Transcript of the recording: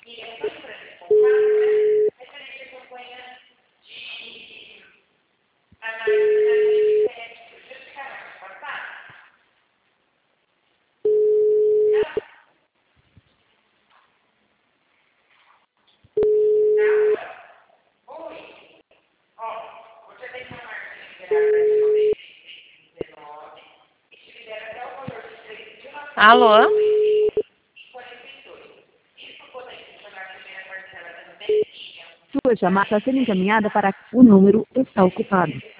Alô? Sua chamada está sendo encaminhada para o número está ocupado.